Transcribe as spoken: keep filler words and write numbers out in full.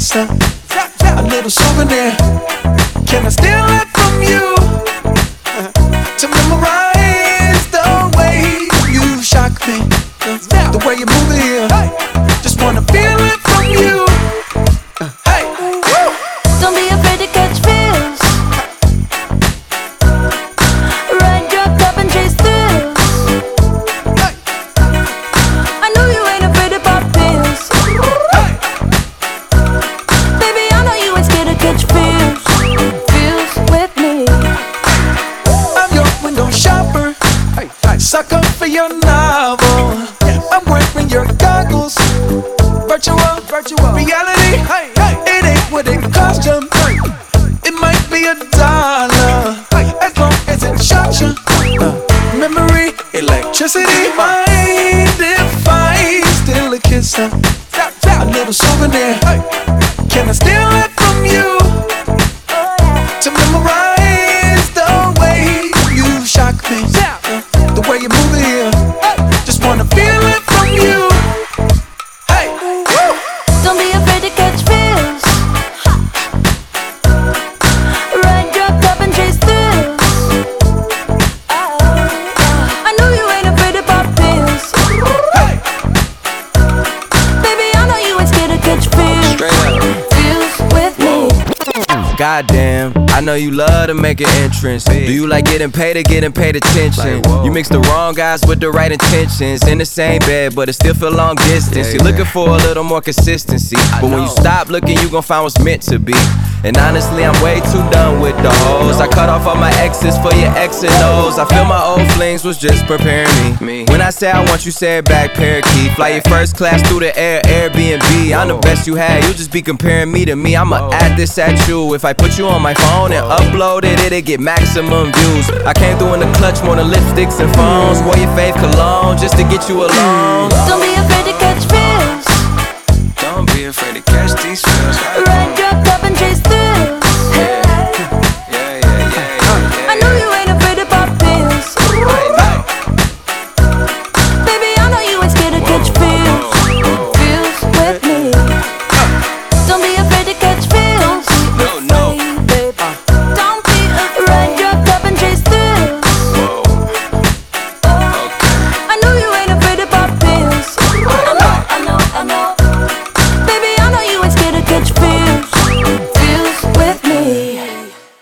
kiss her, a little souvenir. Can I steal it from you to memorize the way you shock me, the way you move it here? Just wanna feel it from you. Hey, don't be afraid to catch feels. Ride your cup and chase thrills. I know you ain't afraid to pop pills. Baby, I know you ain't scared to catch feels. Feels with me. I'm your window shopper, sucker for your novel. I'm wearing your goggles. Virtual, virtual reality. It ain't what it cost you. It might be a dollar, as long as it shocks you. Uh, memory, electricity. Mind if I steal a kiss, uh, a little souvenir? Can I steal it from you to memorize the way you shock me, uh, the way you move it here? Just wanna feel it from you. Hey, woo. Don't be afraid to catch feels. Ride your cup and chase thrills. I know you ain't afraid to pop pills. Hey, Baby, I know you ain't scared to catch feels. Straight up. Feels with me. Goddamn, I know you love to make an entrance. Do you like getting paid or getting paid attention? You mix the wrong guys with the right intentions. In the same bed, but it still feel long distance. You're looking for a little more consistency, but when you stop looking, you gon' find what's meant to be. And honestly, I'm way too done with the hoes. I cut off all my exes for your X and O's. I feel my old flings was just preparing me. When I say I want you, say it back, parakeet. Fly your first class through the air, Airbnb. I'm the best you had, you just be comparing me to me. I'ma add this at you. If I put you on my phone and upload it, it'll get maximum views. I came through in the clutch more than lipsticks and phones. Wore your fave cologne just to get you alone. Don't be afraid to catch feels. Don't be afraid to catch these feels. Ride your cup and chase thrills.